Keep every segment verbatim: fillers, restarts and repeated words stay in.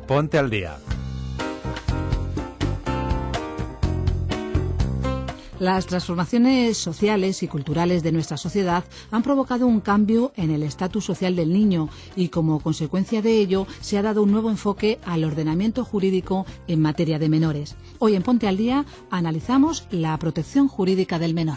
Ponte al Día. Las transformaciones sociales y culturales de nuestra sociedad han provocado un cambio en el estatus social del niño y, como consecuencia de ello, se ha dado un nuevo enfoque al ordenamiento jurídico en materia de menores. Hoy en Ponte al Día analizamos la protección jurídica del menor.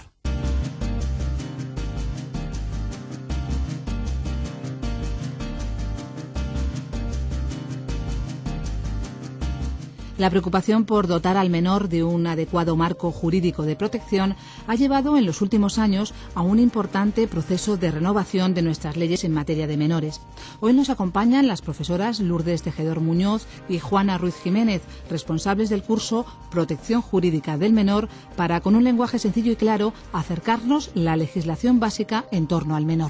La preocupación por dotar al menor de un adecuado marco jurídico de protección ha llevado en los últimos años a un importante proceso de renovación de nuestras leyes en materia de menores. Hoy nos acompañan las profesoras Lourdes Tejedor Muñoz y Juana Ruiz Jiménez, responsables del curso Protección Jurídica del Menor, para, con un lenguaje sencillo y claro, acercarnos la legislación básica en torno al menor.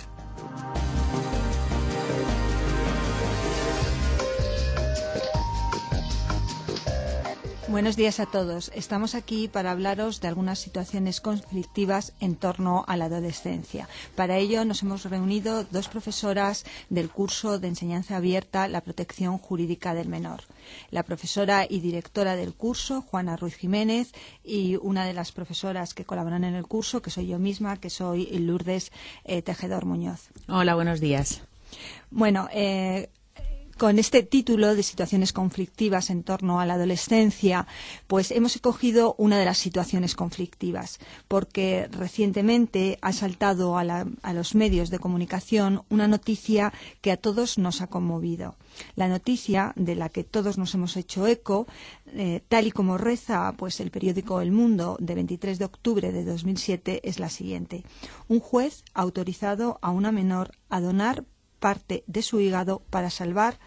Buenos días a todos. Estamos aquí para hablaros de algunas situaciones conflictivas en torno a la adolescencia. Para ello nos hemos reunido dos profesoras del curso de enseñanza abierta La Protección Jurídica del Menor. La profesora y directora del curso, Juana Ruiz Jiménez, y una de las profesoras que colaboran en el curso, que soy yo misma, que soy Lourdes eh, Tejedor Muñoz. Hola, buenos días. Bueno, eh, con este título de situaciones conflictivas en torno a la adolescencia, pues hemos escogido una de las situaciones conflictivas, porque recientemente ha saltado a, la, a los medios de comunicación una noticia que a todos nos ha conmovido. La noticia de la que todos nos hemos hecho eco, eh, tal y como reza pues el periódico El Mundo de veintitrés de octubre de dos mil siete, es la siguiente. Un juez ha autorizado a una menor a donar parte de su hígado para salvar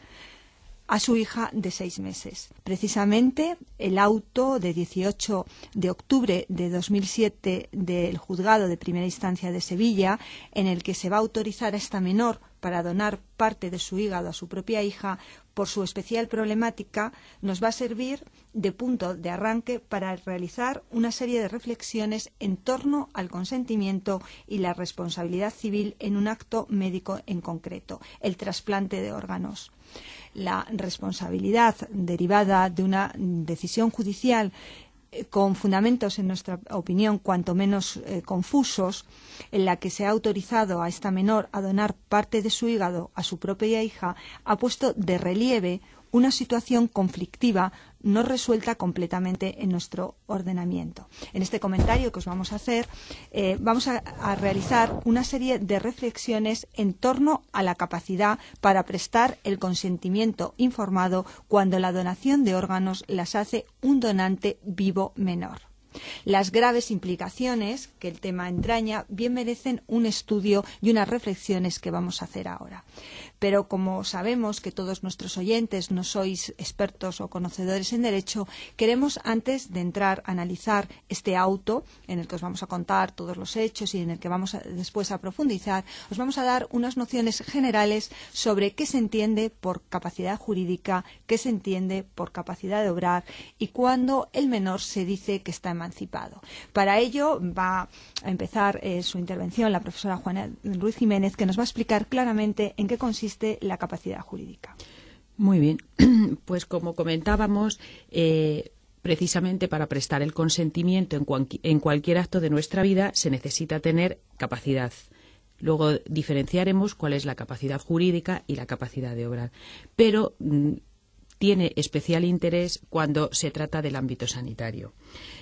a su hija de seis meses. Precisamente el auto de dieciocho de octubre de dos mil siete del Juzgado de Primera Instancia de Sevilla, en el que se va a autorizar a esta menor para donar parte de su hígado a su propia hija, por su especial problemática, nos va a servir de punto de arranque para realizar una serie de reflexiones en torno al consentimiento y la responsabilidad civil en un acto médico en concreto, el trasplante de órganos. La responsabilidad derivada de una decisión judicial con fundamentos, en nuestra opinión, cuanto menos eh, confusos, en la que se ha autorizado a esta menor a donar parte de su hígado a su propia hija, ha puesto de relieve una situación conflictiva no resuelta completamente en nuestro ordenamiento. En este comentario que os vamos a hacer, eh, vamos a, a realizar una serie de reflexiones en torno a la capacidad para prestar el consentimiento informado cuando la donación de órganos las hace un donante vivo menor. Las graves implicaciones que el tema entraña bien merecen un estudio y unas reflexiones que vamos a hacer ahora. Pero como sabemos que todos nuestros oyentes no sois expertos o conocedores en derecho, queremos, antes de entrar a analizar este auto, en el que os vamos a contar todos los hechos y en el que vamos a, después a profundizar, os vamos a dar unas nociones generales sobre qué se entiende por capacidad jurídica, qué se entiende por capacidad de obrar y cuándo el menor se dice que está emancipado. Para ello va a empezar eh, su intervención la profesora Juana Ruiz Jiménez, que nos va a explicar claramente en qué consiste la capacidad jurídica. Muy bien, pues como comentábamos, eh, precisamente para prestar el consentimiento en, cual, en cualquier acto de nuestra vida se necesita tener capacidad. Luego diferenciaremos cuál es la capacidad jurídica y la capacidad de obrar. Pero mm, tiene especial interés cuando se trata del ámbito sanitario.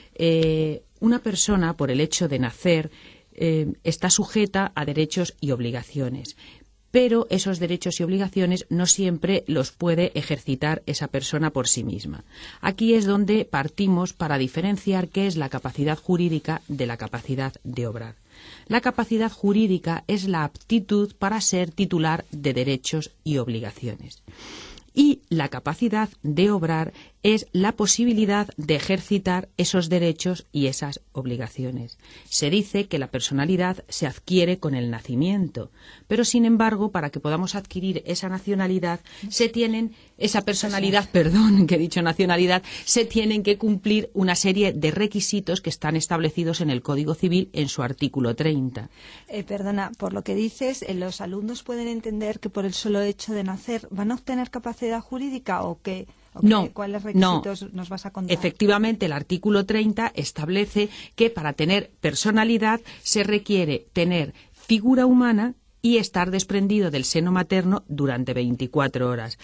Eh, una persona, por el hecho de nacer, eh, está sujeta a derechos y obligaciones. Pero esos derechos y obligaciones no siempre los puede ejercitar esa persona por sí misma. Aquí es donde partimos para diferenciar qué es la capacidad jurídica de la capacidad de obrar. La capacidad jurídica es la aptitud para ser titular de derechos y obligaciones. Y la capacidad de obrar es la posibilidad de ejercitar esos derechos y esas obligaciones. Se dice que la personalidad se adquiere con el nacimiento, pero sin embargo, para que podamos adquirir esa nacionalidad, se tienen esa personalidad, perdón, que he dicho nacionalidad, se tienen que cumplir una serie de requisitos que están establecidos en el Código Civil en su artículo treinta. Eh, perdona, por lo que dices, eh, los alumnos pueden entender que por el solo hecho de nacer van a obtener capacidad jurídica o que No, ¿Cuáles requisitos no. nos vas a contar? Efectivamente, el artículo treinta establece que para tener personalidad se requiere tener figura humana y estar desprendido del seno materno durante veinticuatro horas.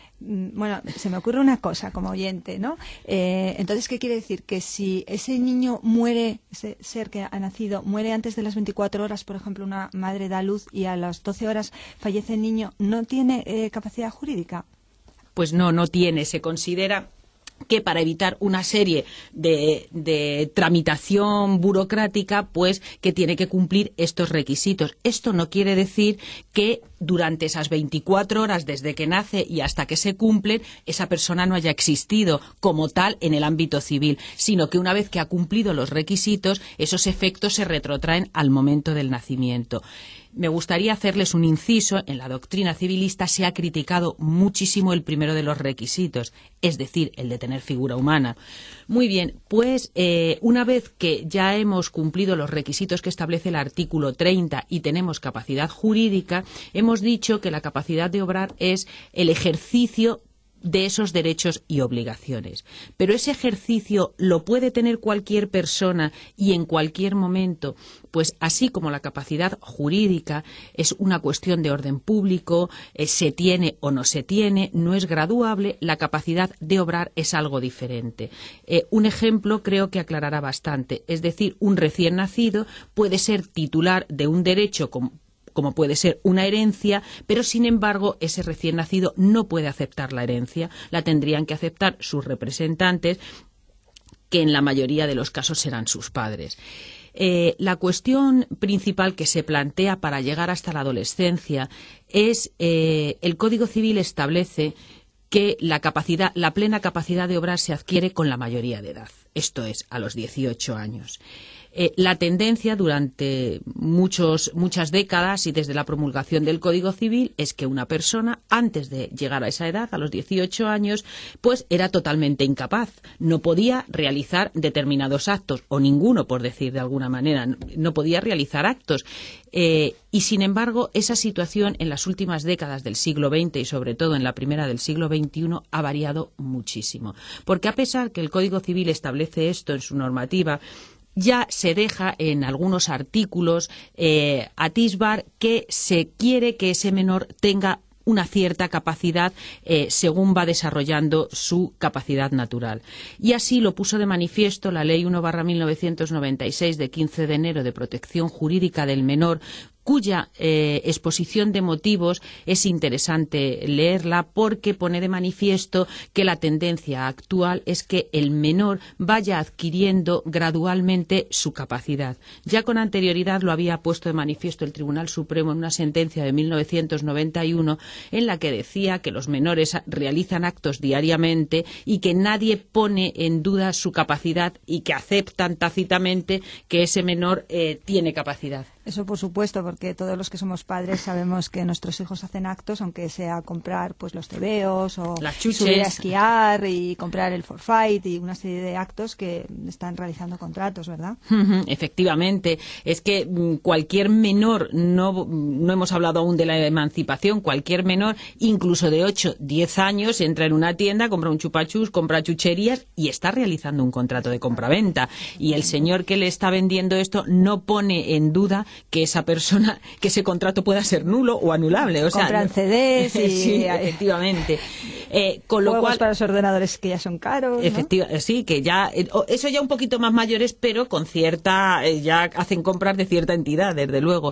Bueno, se me ocurre una cosa como oyente, ¿no? Eh, entonces, ¿qué quiere decir? Que si ese niño muere, ese ser que ha nacido, muere antes de las veinticuatro horas, por ejemplo, una madre da luz y a las doce horas fallece el niño, ¿no tiene eh, capacidad jurídica? Pues no, no tiene. Se considera que para evitar una serie de, de tramitación burocrática, pues que tiene que cumplir estos requisitos. Esto no quiere decir que durante esas veinticuatro horas desde que nace y hasta que se cumplen, esa persona no haya existido como tal en el ámbito civil, sino que una vez que ha cumplido los requisitos, esos efectos se retrotraen al momento del nacimiento. Me gustaría hacerles un inciso. En la doctrina civilista se ha criticado muchísimo el primero de los requisitos, es decir, el de tener figura humana. Muy bien, pues eh, una vez que ya hemos cumplido los requisitos que establece el artículo treinta y tenemos capacidad jurídica, hemos dicho que la capacidad de obrar es el ejercicio de esos derechos y obligaciones. Pero ese ejercicio lo puede tener cualquier persona y en cualquier momento, pues así como la capacidad jurídica es una cuestión de orden público, eh, se tiene o no se tiene, no es graduable, la capacidad de obrar es algo diferente. Eh, un ejemplo creo que aclarará bastante, es decir, un recién nacido puede ser titular de un derecho como como puede ser una herencia, pero sin embargo ese recién nacido no puede aceptar la herencia, la tendrían que aceptar sus representantes, que en la mayoría de los casos serán sus padres. Eh, la cuestión principal que se plantea para llegar hasta la adolescencia es eh, el Código Civil establece que la capacidad, la plena capacidad de obrar se adquiere con la mayoría de edad, esto es, a los dieciocho años. Eh, la tendencia durante muchos, muchas décadas y desde la promulgación del Código Civil es que una persona, antes de llegar a esa edad, a los dieciocho años, pues era totalmente incapaz. No podía realizar determinados actos, o ninguno, por decir de alguna manera. No podía realizar actos. Eh, y, sin embargo, esa situación en las últimas décadas del siglo veinte y, sobre todo, en la primera del siglo veintiuno, ha variado muchísimo. Porque, a pesar que el Código Civil establece esto en su normativa, ya se deja en algunos artículos eh, atisbar que se quiere que ese menor tenga una cierta capacidad eh, según va desarrollando su capacidad natural. Y así lo puso de manifiesto la Ley uno barra mil novecientos noventa y seis de quince de enero de protección jurídica del menor, cuya eh, exposición de motivos es interesante leerla porque pone de manifiesto que la tendencia actual es que el menor vaya adquiriendo gradualmente su capacidad. Ya con anterioridad lo había puesto de manifiesto el Tribunal Supremo en una sentencia de mil novecientos noventa y uno en la que decía que los menores realizan actos diariamente y que nadie pone en duda su capacidad y que aceptan tácitamente que ese menor eh, tiene capacidad. Eso, por supuesto, porque todos los que somos padres sabemos que nuestros hijos hacen actos, aunque sea comprar pues los tebeos o subir a esquiar y comprar el forfait y una serie de actos que están realizando contratos, ¿verdad? Efectivamente. Es que cualquier menor, no, no hemos hablado aún de la emancipación, cualquier menor, incluso de ocho, diez años, entra en una tienda, compra un chupachus, compra chucherías y está realizando un contrato de compraventa. Y el señor que le está vendiendo esto no pone en duda que esa persona, que ese contrato pueda ser nulo o anulable. O sea, compran C Ds y... sí, efectivamente. Eh, con lo Juegos cual, para los ordenadores que ya son caros, efectiva, ¿no? Sí, que ya, eso ya un poquito más mayores, pero con cierta, ya hacen compras de cierta entidad, desde luego.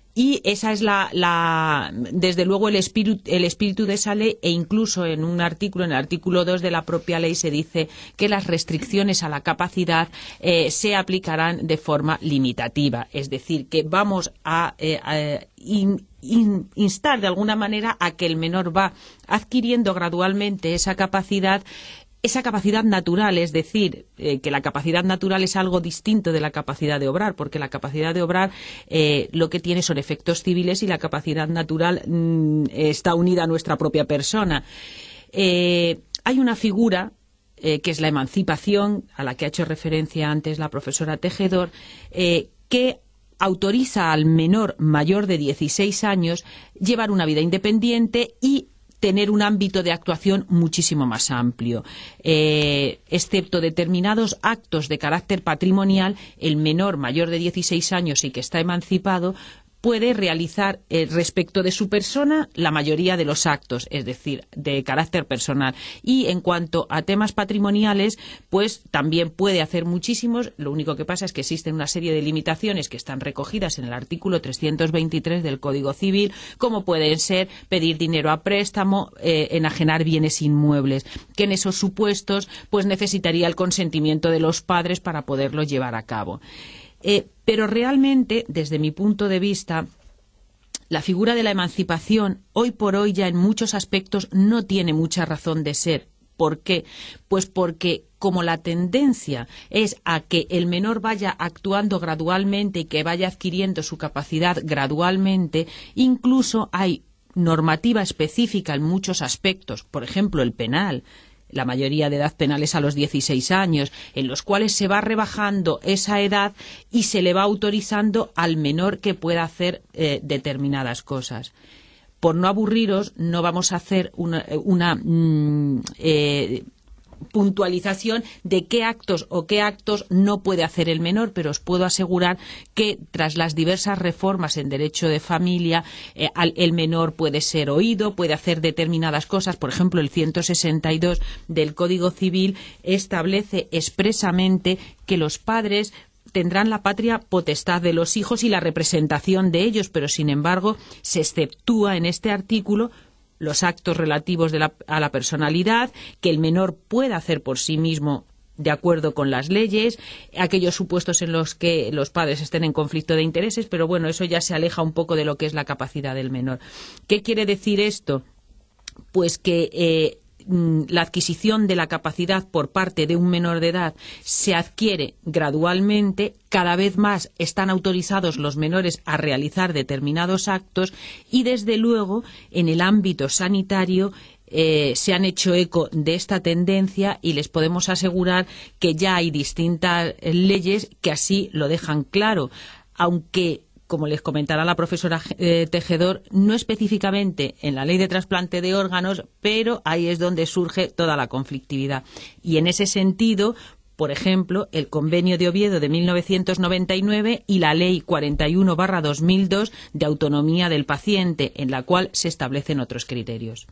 Y esa es la, la desde luego el espíritu, el espíritu de esa ley, e incluso en un artículo, en el artículo dos de la propia ley, se dice que las restricciones a la capacidad eh, se aplicarán de forma limitativa. Es decir, que vamos a, eh, a in, in, instar de alguna manera a que el menor va adquiriendo gradualmente esa capacidad esa capacidad natural, es decir, eh, que la capacidad natural es algo distinto de la capacidad de obrar, porque la capacidad de obrar eh, lo que tiene son efectos civiles y la capacidad natural mmm, está unida a nuestra propia persona. Eh, hay una figura eh, que es la emancipación, a la que ha hecho referencia antes la profesora Tejedor, eh, que autoriza al menor mayor de dieciséis años llevar una vida independiente y tener un ámbito de actuación muchísimo más amplio. Eh, excepto determinados actos de carácter patrimonial, el menor mayor de dieciséis años y que está emancipado puede realizar eh, respecto de su persona la mayoría de los actos, es decir, de carácter personal. Y en cuanto a temas patrimoniales, pues también puede hacer muchísimos. Lo único que pasa es que existen una serie de limitaciones que están recogidas en el artículo trescientos veintitrés del Código Civil, como pueden ser pedir dinero a préstamo, eh, enajenar bienes inmuebles, que en esos supuestos pues necesitaría el consentimiento de los padres para poderlo llevar a cabo. Eh, pero realmente, desde mi punto de vista, la figura de la emancipación, hoy por hoy ya en muchos aspectos, no tiene mucha razón de ser. ¿Por qué? Pues porque como la tendencia es a que el menor vaya actuando gradualmente y que vaya adquiriendo su capacidad gradualmente, incluso hay normativa específica en muchos aspectos, por ejemplo, el penal. La mayoría de edad penal es a los dieciséis años, en los cuales se va rebajando esa edad y se le va autorizando al menor que pueda hacer eh, determinadas cosas. Por no aburriros, no vamos a hacer una, una mm, eh, puntualización de qué actos o qué actos no puede hacer el menor, pero os puedo asegurar que tras las diversas reformas en derecho de familia, eh, al, el menor puede ser oído, puede hacer determinadas cosas. Por ejemplo, el ciento sesenta y dos del Código Civil establece expresamente que los padres tendrán la patria potestad de los hijos y la representación de ellos, pero sin embargo se exceptúa en este artículo los actos relativos de la, a la personalidad, que el menor pueda hacer por sí mismo de acuerdo con las leyes, aquellos supuestos en los que los padres estén en conflicto de intereses, pero bueno, eso ya se aleja un poco de lo que es la capacidad del menor. ¿Qué quiere decir esto? Pues que eh, la adquisición de la capacidad por parte de un menor de edad se adquiere gradualmente, cada vez más están autorizados los menores a realizar determinados actos y, desde luego, en el ámbito sanitario eh, se han hecho eco de esta tendencia y les podemos asegurar que ya hay distintas leyes que así lo dejan claro, aunque, como les comentará la profesora eh, Tejedor, no específicamente en la ley de trasplante de órganos, pero ahí es donde surge toda la conflictividad. Y en ese sentido, por ejemplo, el Convenio de Oviedo de mil novecientos noventa y nueve y la Ley cuarenta y uno barra dos mil dos de autonomía del paciente, en la cual se establecen otros criterios.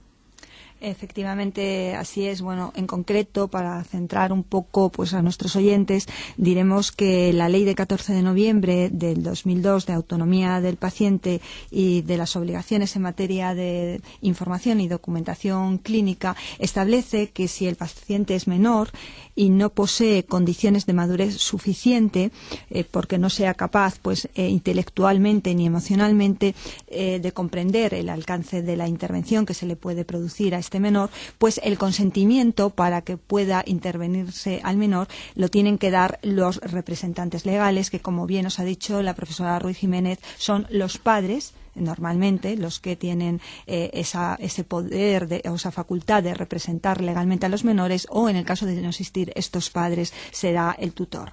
Efectivamente, así es. Bueno, en concreto, para centrar un poco pues a nuestros oyentes, diremos que la Ley de catorce de noviembre del dos mil dos de autonomía del paciente y de las obligaciones en materia de información y documentación clínica establece que si el paciente es menor y no posee condiciones de madurez suficiente, eh, porque no sea capaz pues eh, intelectualmente ni emocionalmente eh, de comprender el alcance de la intervención que se le puede producir a este menor, pues el consentimiento para que pueda intervenirse al menor lo tienen que dar los representantes legales, que, como bien os ha dicho la profesora Ruiz Jiménez, son los padres normalmente los que tienen eh, esa, ese poder de, o esa facultad de representar legalmente a los menores, o en el caso de no existir estos padres será el tutor.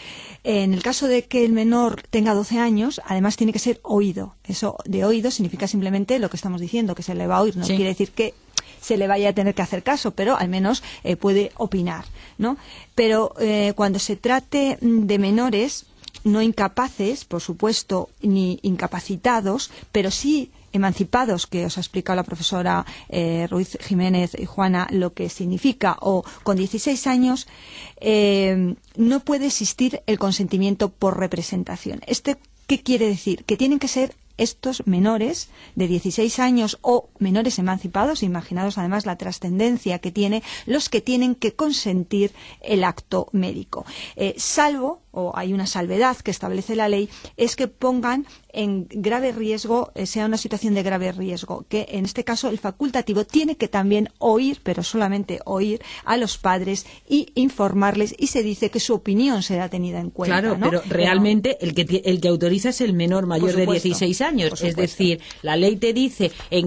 En el caso de que el menor tenga doce años, además tiene que ser oído. Eso de oído significa simplemente lo que estamos diciendo, que se le va a oír. No sí. quiere decir que se le vaya a tener que hacer caso, pero al menos eh, puede opinar, ¿no? Pero eh, cuando se trate de menores no incapaces, por supuesto, ni incapacitados, pero sí emancipados, que os ha explicado la profesora eh, Ruiz Jiménez y Juana lo que significa, o con dieciséis años, eh, no puede existir el consentimiento por representación. ¿Este qué quiere decir? Que tienen que ser estos menores de dieciséis años o menores emancipados, imaginados además la trascendencia que tiene, los que tienen que consentir el acto médico. Eh, salvo, o hay una salvedad que establece la ley, es que pongan en grave riesgo, eh, sea una situación de grave riesgo, que en este caso el facultativo tiene que también oír, pero solamente oír, a los padres y informarles, y se dice que su opinión será tenida en cuenta. Claro, ¿no? pero realmente el que, el que autoriza es el menor mayor de dieciséis años. Es decir, la ley te dice en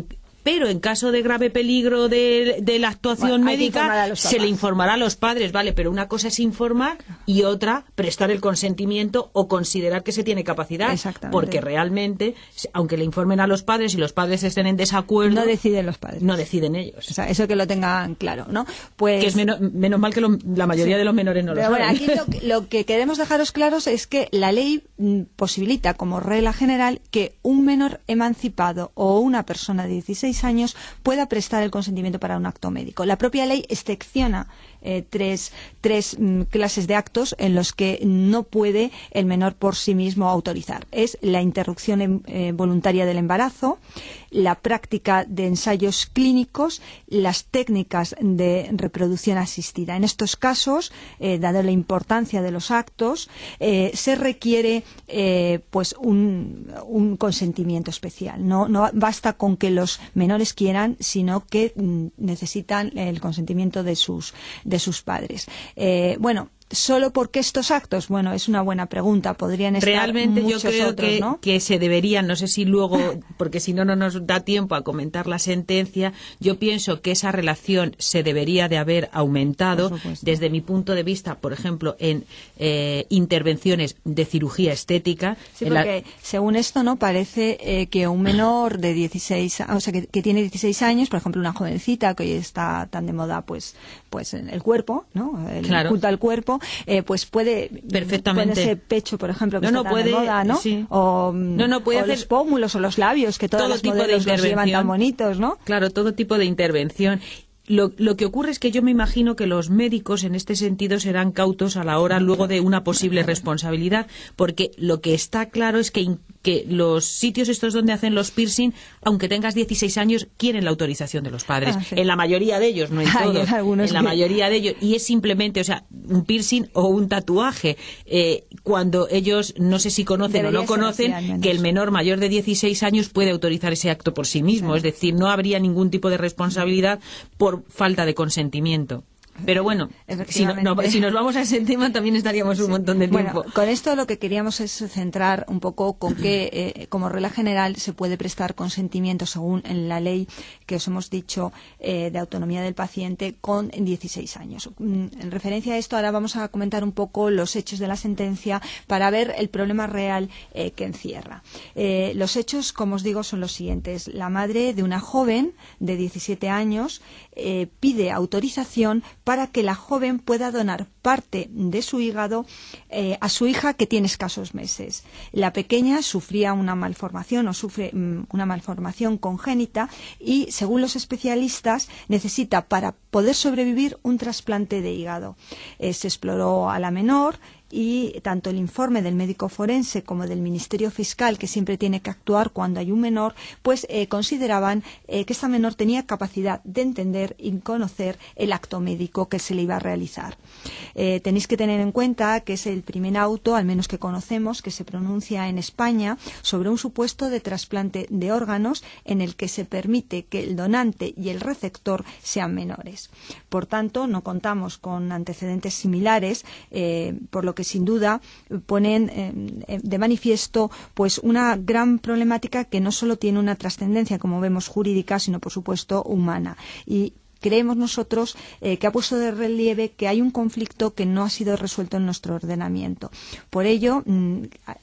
pero en caso de grave peligro de, de la actuación bueno, médica se le informará a los padres, vale, pero una cosa es informar y otra prestar el consentimiento o considerar que se tiene capacidad, porque realmente, aunque le informen a los padres y los padres estén en desacuerdo, no deciden los padres, no deciden ellos. O sea, eso que lo tengan claro, ¿no? Pues que es menos, menos mal que lo, la mayoría sí. de los menores no pero lo bueno, saben. Aquí lo que, lo que queremos dejaros claros es que la ley mm, posibilita como regla general que un menor emancipado o una persona de dieciséis años pueda prestar el consentimiento para un acto médico. La propia ley excepciona eh, tres, tres mm, clases de actos en los que no puede el menor por sí mismo autorizar. Es la interrupción eh, voluntaria del embarazo, la práctica de ensayos clínicos, las técnicas de reproducción asistida. En estos casos, eh, dada la importancia de los actos, eh, se requiere eh, pues un, un consentimiento especial. No, no basta con que los menores quieran, sino que mm, necesitan el consentimiento de sus, de sus padres. Eh, bueno, ¿solo porque estos actos? Bueno, es una buena pregunta. Podrían estar Realmente muchos yo creo otros, que, ¿no? que se deberían, no sé si luego, porque si no, no nos da tiempo a comentar la sentencia, yo pienso que esa relación se debería de haber aumentado desde mi punto de vista, por ejemplo, en eh, intervenciones de cirugía estética. Sí, porque la... según esto, ¿no? Parece eh, que un menor de dieciséis, o sea, que, que tiene dieciséis años, por ejemplo, una jovencita que hoy está tan de moda, pues, pues en el cuerpo, ¿no? El claro. culto al cuerpo. Eh, pues puede perfectamente ese pecho, por ejemplo, que no, está no, tan puede, de moda, ¿no? Sí. O, no, no, puede o hacer los pómulos o los labios, que todas todo las tipo modelos de los llevan tan bonitos, ¿no? Claro, todo tipo de intervención. Lo, lo que ocurre es que yo me imagino que los médicos en este sentido serán cautos a la hora luego de una posible responsabilidad, porque lo que está claro es que, que los sitios estos donde hacen los piercing, aunque tengas dieciséis años, quieren la autorización de los padres. Ah, sí. En la mayoría de ellos, no en todos, en, en la que... mayoría de ellos. Y es simplemente, o sea, un piercing o un tatuaje. Eh, cuando ellos, no sé si conocen Debería o no conocen, así, que el menor mayor de dieciséis años puede autorizar ese acto por sí mismo. Claro. Es decir, no habría ningún tipo de responsabilidad por falta de consentimiento. Pero bueno, si, no, no, si nos vamos a ese tema también estaríamos un sí. montón de tiempo. Bueno, con esto lo que queríamos es centrar un poco con que, eh, como regla general, se puede prestar consentimiento según en la ley que os hemos dicho eh, de autonomía del paciente con dieciséis años. En referencia a esto, ahora vamos a comentar un poco los hechos de la sentencia para ver el problema real eh, que encierra. Eh, los hechos, como os digo, son los siguientes. La madre de una joven de diecisiete años eh, pide autorización para que la joven pueda donar parte de su hígado eh, a su hija que tiene escasos meses. La pequeña sufría una malformación o sufre mm, una malformación congénita y, según los especialistas, necesita para poder sobrevivir un trasplante de hígado. Eh, se exploró a la menor y tanto el informe del médico forense como del Ministerio Fiscal, que siempre tiene que actuar cuando hay un menor, pues eh, consideraban eh, que esta menor tenía capacidad de entender y conocer el acto médico que se le iba a realizar. Eh, tenéis que tener en cuenta que es el primer auto, al menos que conocemos, que se pronuncia en España sobre un supuesto de trasplante de órganos en el que se permite que el donante y el receptor sean menores. Por tanto, no contamos con antecedentes similares, eh, por lo que sin duda ponen eh, de manifiesto pues una gran problemática que no solo tiene una trascendencia, como vemos, jurídica, sino por supuesto humana. Y creemos nosotros eh, que ha puesto de relieve que hay un conflicto que no ha sido resuelto en nuestro ordenamiento. Por ello, mmm,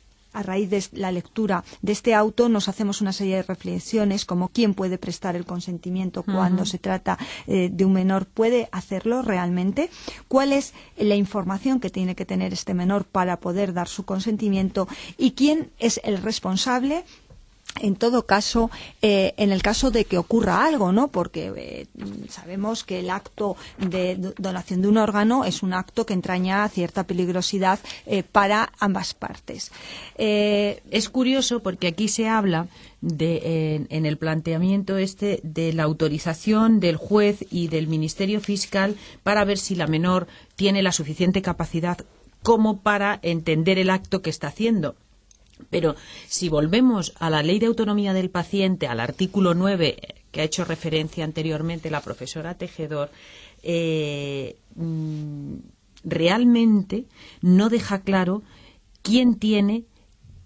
a raíz de la lectura de este auto nos hacemos una serie de reflexiones como quién puede prestar el consentimiento cuando uh-huh. se trata eh, de un menor, puede hacerlo realmente, cuál es la información que tiene que tener este menor para poder dar su consentimiento y quién es el responsable. En todo caso, eh, en el caso de que ocurra algo, ¿no? Porque eh, sabemos que el acto de donación de un órgano es un acto que entraña cierta peligrosidad eh, para ambas partes. Eh, es curioso porque aquí se habla de, en, en el planteamiento este de la autorización del juez y del Ministerio Fiscal para ver si la menor tiene la suficiente capacidad como para entender el acto que está haciendo. Pero si volvemos a la Ley de Autonomía del Paciente, al artículo nueve, que ha hecho referencia anteriormente la profesora Tejedor, eh, realmente no deja claro quién tiene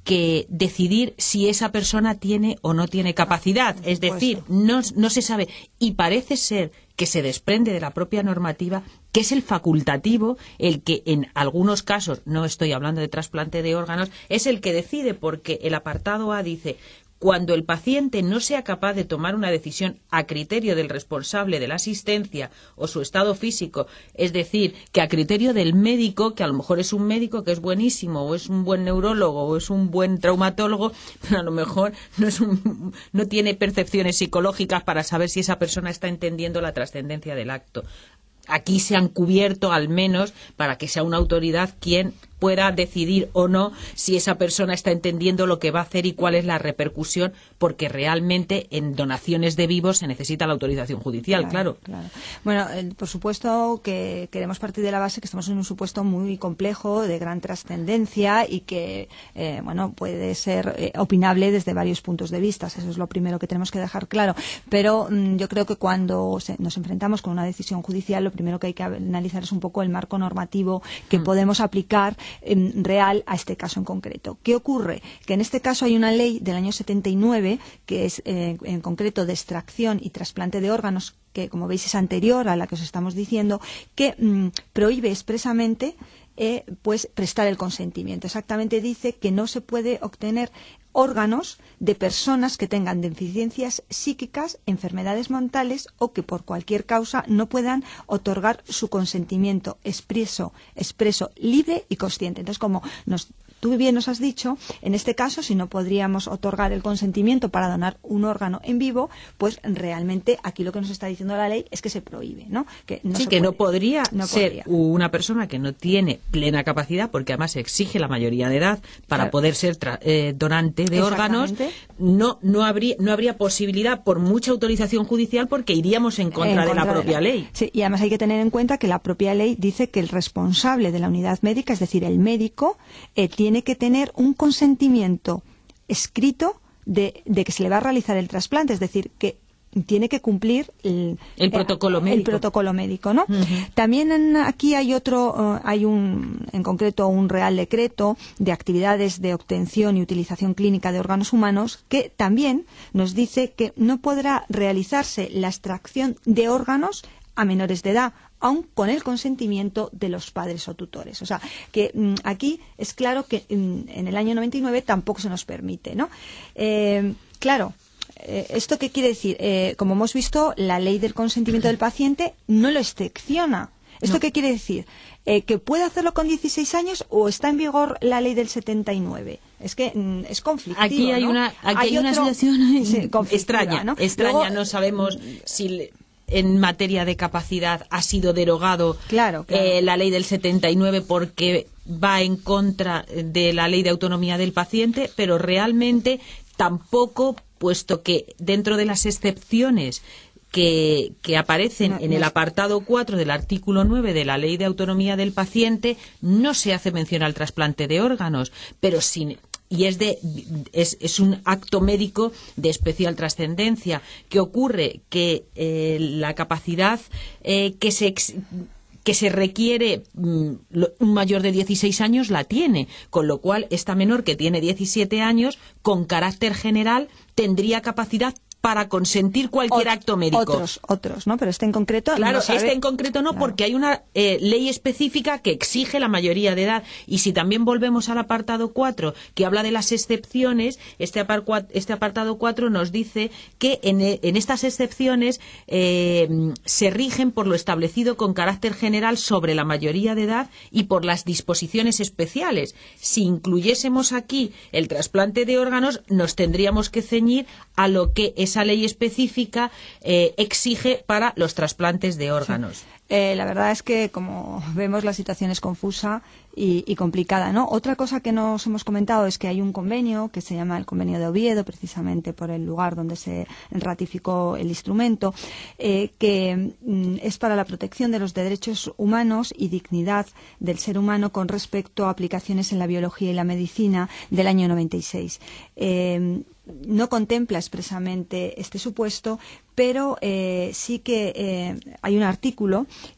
que decidir si esa persona tiene o no tiene capacidad. Es decir, no, no se sabe. Y parece ser que se desprende de la propia normativa que es el facultativo el que en algunos casos, no estoy hablando de trasplante de órganos, es el que decide, porque el apartado A dice: cuando el paciente no sea capaz de tomar una decisión a criterio del responsable de la asistencia o su estado físico, es decir, que a criterio del médico, que a lo mejor es un médico que es buenísimo, o es un buen neurólogo, o es un buen traumatólogo, pero a lo mejor no, es un, no tiene percepciones psicológicas para saber si esa persona está entendiendo la trascendencia del acto. Aquí se han cubierto, al menos, para que sea una autoridad quien pueda decidir o no si esa persona está entendiendo lo que va a hacer y cuál es la repercusión, porque realmente en donaciones de vivos se necesita la autorización judicial, claro. claro. claro. Bueno, eh, por supuesto que queremos partir de la base que estamos en un supuesto muy complejo, de gran trascendencia y que, eh, bueno, puede ser eh, opinable desde varios puntos de vista. Eso es lo primero que tenemos que dejar claro. Pero mm, yo creo que cuando se, nos enfrentamos con una decisión judicial, lo primero que hay que analizar es un poco el marco normativo que mm. podemos aplicar real a este caso en concreto. ¿Qué ocurre? Que en este caso hay una ley del año setenta y nueve que es eh, en concreto de extracción y trasplante de órganos, que como veis es anterior a la que os estamos diciendo, que mm, prohíbe expresamente eh, pues prestar el consentimiento. Exactamente dice que no se puede obtener órganos de personas que tengan deficiencias psíquicas, enfermedades mentales o que por cualquier causa no puedan otorgar su consentimiento expreso, expreso, libre y consciente. Entonces, como nos tú bien nos has dicho, en este caso, si no podríamos otorgar el consentimiento para donar un órgano en vivo, pues realmente aquí lo que nos está diciendo la ley es que se prohíbe, ¿no? Que no sí, se que puede, no podría no ser podría. una persona que no tiene plena capacidad, porque además se exige la mayoría de edad para Claro. poder ser tra- eh, donante de órganos, no, no, habría, no habría posibilidad por mucha autorización judicial, porque iríamos en contra, en de contra la propia de la... ley. Sí, y además hay que tener en cuenta que la propia ley dice que el responsable de la unidad médica, es decir, el médico, eh, tiene que tener un consentimiento escrito de, de que se le va a realizar el trasplante, es decir, que tiene que cumplir el, el protocolo el, médico. El protocolo médico, ¿no? Uh-huh. También en, aquí hay otro, uh, hay un, en concreto un Real Decreto de actividades de obtención y utilización clínica de órganos humanos que también nos dice que no podrá realizarse la extracción de órganos a menores de edad, aun con el consentimiento de los padres o tutores. O sea, que mm, aquí es claro que mm, en el año noventa y nueve tampoco se nos permite, ¿no? Eh, claro, eh, ¿esto qué quiere decir? Eh, como hemos visto, la ley del consentimiento del paciente no lo excepciona. ¿Esto no. qué quiere decir? Eh, ¿Que puede hacerlo con dieciséis años o está en vigor la ley del setenta y nueve? Es que mm, es conflictivo, Aquí hay ¿no? una, aquí hay hay una otro, situación sí, extraña, ¿no? extraña, Luego, no sabemos si... Le... en materia de capacidad ha sido derogado claro, claro. Eh, la ley del setenta y nueve porque va en contra de la ley de autonomía del paciente, pero realmente tampoco, puesto que dentro de las excepciones que, que aparecen no, en no el es... apartado cuatro del artículo nueve de la ley de autonomía del paciente, no se hace mención al trasplante de órganos, pero sin... y es de es, es un acto médico de especial trascendencia. ¿Qué ocurre? Que eh, la capacidad eh, que se ex, que se requiere mm, un mayor de dieciséis años la tiene, con lo cual esta menor que tiene diecisiete años con carácter general tendría capacidad para consentir cualquier Ot- acto médico. Otros, otros, ¿no? Pero este en concreto Claro, no sabe... este en concreto no, claro. porque hay una eh, ley específica que exige la mayoría de edad. Y si también volvemos al apartado cuatro, que habla de las excepciones, este, apar, este apartado cuatro nos dice que en, en estas excepciones eh, se rigen por lo establecido con carácter general sobre la mayoría de edad y por las disposiciones especiales. Si incluyésemos aquí el trasplante de órganos, nos tendríamos que ceñir a lo que esa ley específica eh, exige para los trasplantes de órganos. Sí. Eh, la verdad es que, como vemos, la situación es confusa y, y complicada, ¿no? Otra cosa que nos hemos comentado es que hay un convenio que se llama el Convenio de Oviedo, precisamente por el lugar donde se ratificó el instrumento, eh, que mm, es para la protección de los derechos humanos y dignidad del ser humano con respecto a aplicaciones en la biología y la medicina del año noventa y seis. Eh, no contempla expresamente este supuesto, pero eh, sí que eh, hay un artículo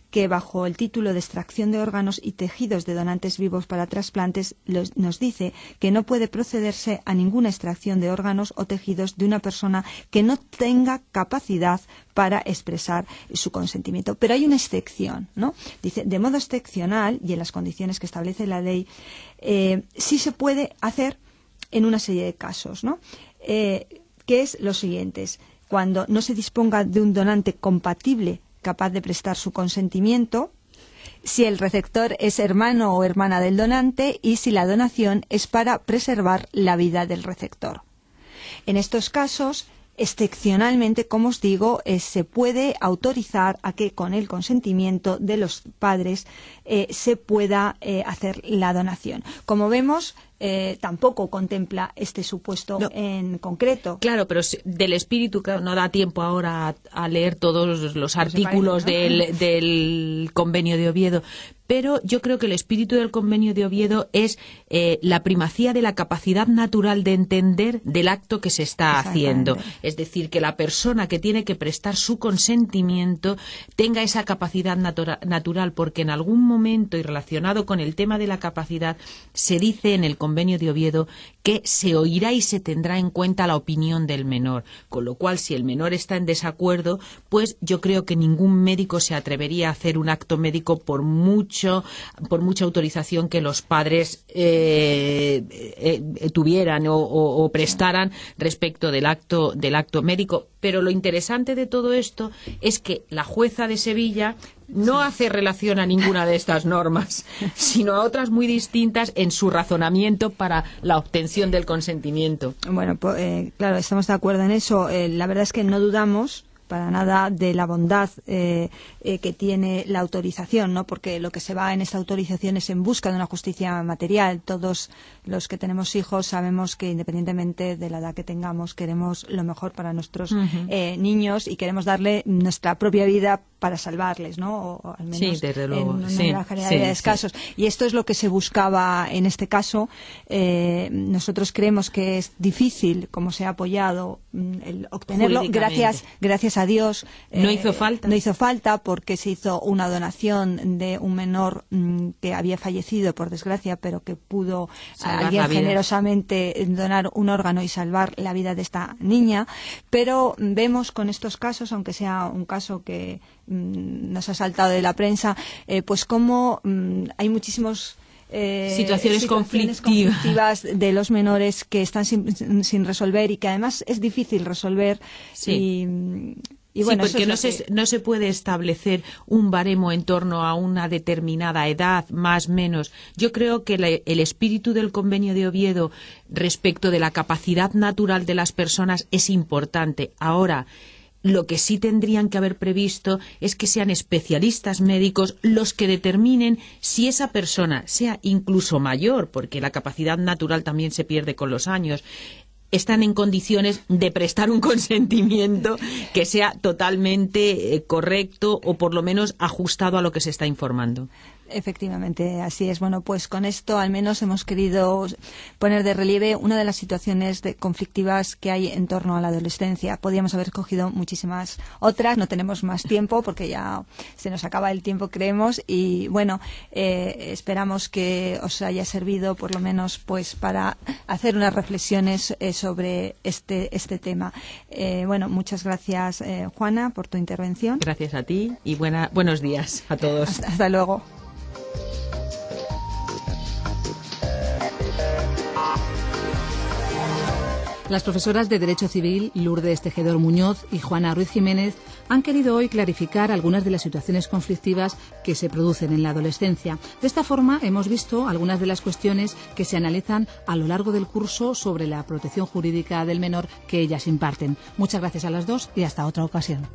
que bajo el título de extracción de órganos y tejidos de donantes vivos para trasplantes los, nos dice que no puede procederse a ninguna extracción de órganos o tejidos de una persona que no tenga capacidad para expresar su consentimiento. Pero hay una excepción, ¿no? Dice, de modo excepcional y en las condiciones que establece la ley, eh, sí se puede hacer en una serie de casos, ¿no? Eh, que es los siguientes: cuando no se disponga de un donante compatible capaz de prestar su consentimiento, si el receptor es hermano o hermana del donante y si la donación es para preservar la vida del receptor. En estos casos, excepcionalmente, como os digo, eh, se puede autorizar a que con el consentimiento de los padres eh, se pueda eh, hacer la donación. Como vemos, Eh, tampoco contempla este supuesto no. en concreto. Claro, pero del espíritu, claro, no da tiempo ahora a, a leer todos los artículos parece, ¿no? del, del Convenio de Oviedo, pero yo creo que el espíritu del Convenio de Oviedo es eh, la primacía de la capacidad natural de entender del acto que se está haciendo. Es decir, que la persona que tiene que prestar su consentimiento tenga esa capacidad natura, natural, porque en algún momento, y relacionado con el tema de la capacidad, se dice en el Convenio de Oviedo que se oirá y se tendrá en cuenta la opinión del menor, con lo cual, si el menor está en desacuerdo, pues yo creo que ningún médico se atrevería a hacer un acto médico por mucho, por mucha autorización que los padres eh, eh, tuvieran o, o, o prestaran respecto del acto, del acto médico. Pero lo interesante de todo esto es que la jueza de Sevilla no hace relación a ninguna de estas normas, sino a otras muy distintas en su razonamiento para la obtención del consentimiento. Bueno, pues, eh, claro, estamos de acuerdo en eso. Eh, la verdad es que no dudamos para nada de la bondad eh, eh, que tiene la autorización, ¿no? Porque lo que se va en esta autorización es en busca de una justicia material. Todos los que tenemos hijos sabemos que, independientemente de la edad que tengamos, queremos lo mejor para nuestros uh-huh. eh, niños y queremos darle nuestra propia vida para salvarles, ¿no? O, o al menos sí, desde luego. en una sí, gran generalidad sí, de casos. Sí. Y esto es lo que se buscaba en este caso. Eh, nosotros creemos que es difícil, como se ha apoyado, el obtenerlo. Gracias, gracias a Dios. Eh, no hizo falta. No hizo falta porque se hizo una donación de un menor mmm, que había fallecido, por desgracia, pero que pudo salvar alguien generosamente donar un órgano y salvar la vida de esta niña. Pero vemos con estos casos, aunque sea un caso que nos ha saltado de la prensa, eh, pues como mmm, hay muchísimos eh, situaciones, situaciones conflictivas. conflictivas de los menores que están sin, sin resolver y que además es difícil resolver. Sí. Y, y bueno, sí, porque eso no, es se, que... no se puede establecer un baremo en torno a una determinada edad, más o menos. Yo creo que la, el espíritu del Convenio de Oviedo respecto de la capacidad natural de las personas es importante. Ahora, lo que sí tendrían que haber previsto es que sean especialistas médicos los que determinen si esa persona, sea incluso mayor, porque la capacidad natural también se pierde con los años, están en condiciones de prestar un consentimiento que sea totalmente eh, correcto o por lo menos ajustado a lo que se está informando. Efectivamente, así es. Bueno, pues con esto al menos hemos querido poner de relieve una de las situaciones de conflictivas que hay en torno a la adolescencia. Podríamos haber cogido muchísimas otras, no tenemos más tiempo porque ya se nos acaba el tiempo, creemos, y bueno, eh, esperamos que os haya servido por lo menos pues para hacer unas reflexiones eh, sobre este este tema. Eh, bueno, muchas gracias, eh, Juana, por tu intervención. Gracias a ti y buena, buenos días a todos. Hasta, hasta luego. Las profesoras de Derecho Civil, Lourdes Tejedor Muñoz y Juana Ruiz Jiménez, han querido hoy clarificar algunas de las situaciones conflictivas que se producen en la adolescencia. De esta forma, hemos visto algunas de las cuestiones que se analizan a lo largo del curso sobre la protección jurídica del menor que ellas imparten. Muchas gracias a las dos y hasta otra ocasión.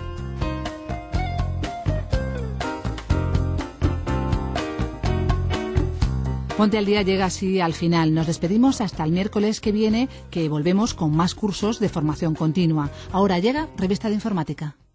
Ponte al Día llega así al final. Nos despedimos hasta el miércoles que viene, que volvemos con más cursos de formación continua. Ahora llega Revista de Informática.